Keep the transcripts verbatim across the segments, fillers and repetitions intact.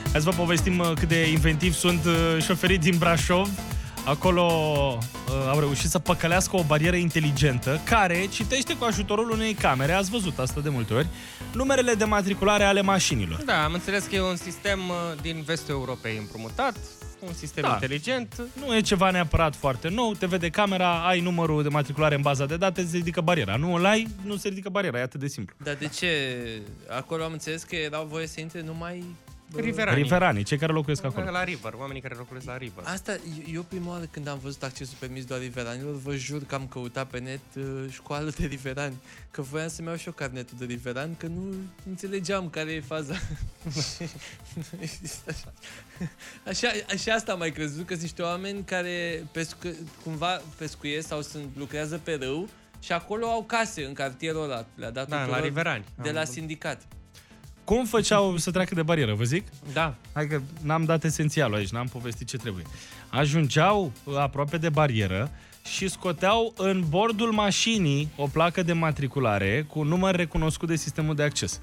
Hai să vă povestim cât de inventivi sunt șoferii din Brașov. Acolo uh, au reușit să păcălească o barieră inteligentă care citește cu ajutorul unei camere, ați văzut asta de multe ori, numerele de matriculare ale mașinilor. Da, am înțeles că e un sistem din vestul Europei împrumutat, un sistem da. inteligent. Nu e ceva neapărat foarte nou, te vede camera, ai numărul de matriculare în baza de date, se ridică bariera. Nu îl ai, nu se ridică bariera, e atât de simplu. Dar de ce? Acolo am înțeles că erau voie să intre numai... Riveranii. Riveranii, cei care locuiesc acolo. La River, oamenii care locuiesc la River. Asta, eu prima oară când am văzut accesul permis doar riveranilor, vă jur că am căutat pe net uh, școală de riverani, că voiam să-mi iau și eu carnetul de riveran, că nu înțelegeam care e faza. Așa, așa asta am mai crezut, că sunt niște oameni care pescu, cumva pescuiesc sau sunt, lucrează pe râu și acolo au case în cartierul ăla. Le-a dat da, la riverani. De la sindicat. Cum făceau să treacă de barieră, vă zic? Da. Hai că n-am dat esențialul aici, n-am povestit ce trebuie. Ajungeau aproape de barieră și scoteau în bordul mașinii o placă de matriculare cu un număr recunoscut de sistemul de acces.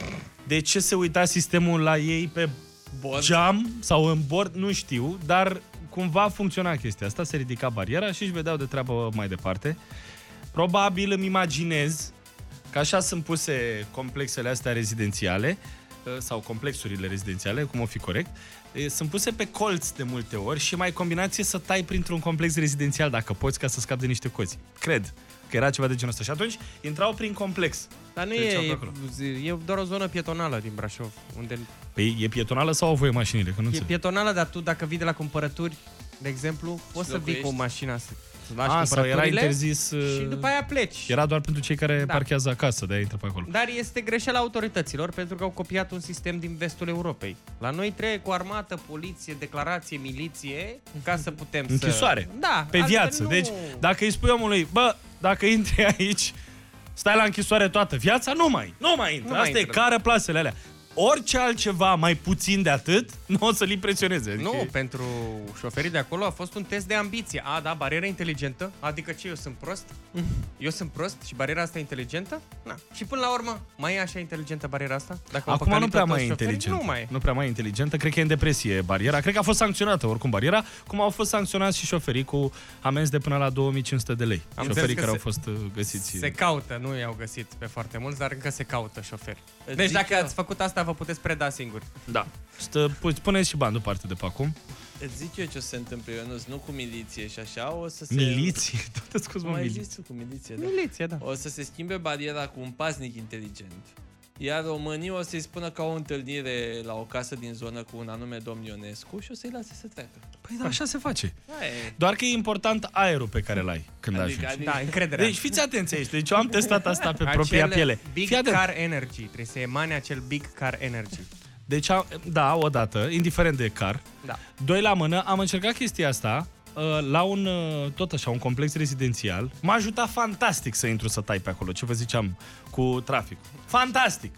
De ce se uita sistemul la ei pe bord? Geam sau în bord, nu știu, dar cumva funcționa chestia asta, se ridica bariera și își vedeau de treabă mai departe. Probabil îmi imaginez că așa sunt puse complexele astea rezidențiale sau complexurile rezidențiale, cum o fi corect, sunt puse pe colț de multe ori și mai combinație să tai printr-un complex rezidențial dacă poți, ca să scapi de niște cozi. Cred că era ceva de genul ăsta. Și atunci intrau prin complex. Dar nu e, e, e doar o zonă pietonală din Brașov. Unde... Păi e pietonală sau au voie mașinile? Că nu e înțeleg. pietonală, dar tu dacă vii de la cumpărături, de exemplu, poți să vii cu mașina asta. A, sau era interzis... Și după aia pleci. Era doar pentru cei care da. parchează acasă, de-aia intră pe acolo. Dar este greșeala autorităților, pentru că au copiat un sistem din vestul Europei. La noi trebuie cu armată, poliție, declarație, miliție, ca să putem să... Închisoare. Da. Pe viață. Nu... Deci, dacă îi spui omului, bă, dacă intri aici, stai la închisoare toată viața, nu mai, nu mai intră. Nu Asta mai e intră. Cară plasele alea. Orice altceva mai puțin de atât, nu o să-l impresioneze. Adică... Nu, pentru șoferii de acolo a fost un test de ambiție. A, da, barieră inteligentă? Adică ce, eu sunt prost? Eu sunt prost și bariera asta e inteligentă? Na. Și până la urmă, mai e așa inteligentă bariera asta? Dacă acum nu prea mai e inteligentă. Nu, mai. nu prea mai e inteligentă. Cred că e în depresie bariera. Cred că a fost sancționată oricum bariera, cum au fost sancționați și șoferii cu amenzi de până la două mii cinci sute de lei. Am șoferii care se, au fost găsiți. Se caută, nu i-au găsit pe foarte mulți, dar încă se caută șoferi. Deci dacă ați făcut asta, vă puteți preda singur. Da. Puneți și bani deoparte de pe acum. Îți zic eu ce o să se întâmple, Ionuț, nu cu miliție și așa, o să se... Miliție? Tot scuz, mă, miliție. Cu miliție, da. Miliție, da. O să se schimbe bariera cu un paznic inteligent. Iar românii o să-i spună că au o întâlnire la o casă din zonă cu un anume domn Ionescu și o să-i lase să treacă. Păi da, așa se face. Aie. Doar că e important aerul pe care l-ai când adică, ajungi. Adică... Da, încrederea. Deci fiți atenți aici. Deci eu am testat asta pe acel propria piele. Big car energy. Trebuie să emane acel big car energy. Deci, da, odată, indiferent de car. Da. Doi la mână, am încercat chestia asta la un, tot așa, un complex rezidențial. M-a ajutat fantastic să intru să tai pe acolo, ce vă ziceam, cu traficul. Fantastic!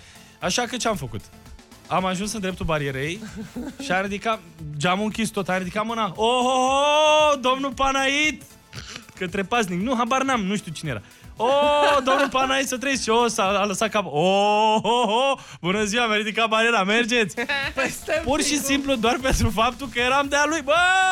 Așa că ce am făcut? Am ajuns în dreptul barierei și a ridicat, geamul închis tot, a ridicat mâna. Oh, oh, oh, domnul Panait! Către paznic. Nu, habar n-am, nu știu cine era. Oh, domnul Panait, să trăiți. Și oh, s-a lăsat cap. Oh, oh, oh, bună ziua, mi-a ridicat bariera, mergeți. Pur și simplu doar pentru faptul că eram de-a lui. Bă!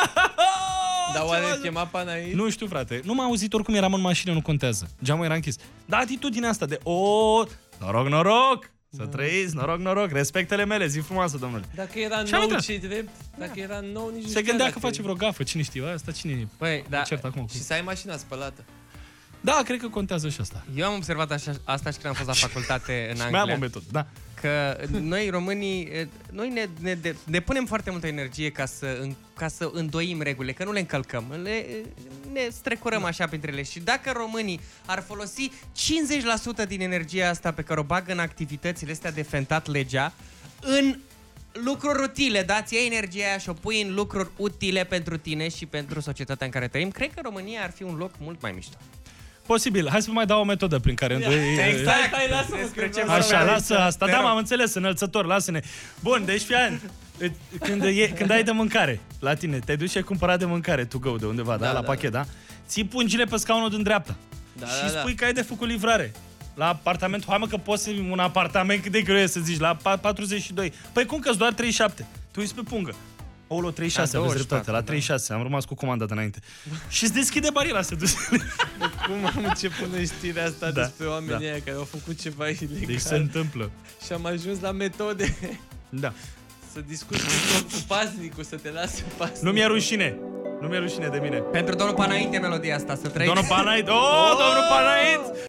Dar oare îl chema Panait? Nu știu, frate. Nu m-a auzit, oricum eram în mașină, nu contează. Geamul era închis. Dar atitudinea asta de oh, noroc, noroc. Să trăiți, noroc, noroc, respectele mele, zi frumoasă, domnule. Dacă era nou ce drept, dacă era nou, nici nu se gândea că face vreo gafă, cine știu, asta cine păi, da. acum. Și să ai mașina spălată. Da, cred că contează și asta. Eu am observat așa, asta și când am fost la facultate în Anglia. Mai am o metodă, da. Că noi românii, noi ne, ne, ne, ne punem foarte multă energie ca să, ca să îndoim regulile, că nu le încălcăm. Le, ne strecurăm da. așa printre ele. Și dacă românii ar folosi cincizeci la sută din energia asta pe care o bagă în activitățile astea de fentat legea, în lucruri utile, dați ei energia aia și o pui în lucruri utile pentru tine și pentru societatea în care trăim, cred că România ar fi un loc mult mai mișto. Posibil. Hai să vă mai dau o metodă prin care... Yeah. Exact, hai, lasă-mă. Așa, lasă asta. Da, m-am înțeles, înălțător, lasă-ne. Bun, deci fii când, e, când ai de mâncare la tine, te duci și ai cumpărat de mâncare, to go, de undeva, da, da la da, pachet, da? da? Ții pungile pe scaunul din dreapta da, și da, spui da. că ai de făcut livrare. la apartament, hai mă că poți să un apartament, cât de greu e să zici, la patruzeci și doi. Păi cum că-s doar treizeci și șapte? Tu uiți pe pungă. Olo, treizeci și șase, aveți dreptate, la treizeci și șase, am rămas cu comanda de înainte. Și îți deschide bariera, se duce. Cum am început în știrea asta Da, despre oamenii da. aia care au făcut ceva ilegal. Deci se întâmplă. Și am ajuns la metode Da. să discuți cu, cu paznicul, să te lase paznicul. Nu mi-e rușine. Nu mi-e rușine de mine. Pentru domnul Panaite melodia asta, să trăiți. Domnul Panait. Oh, domnul Panait!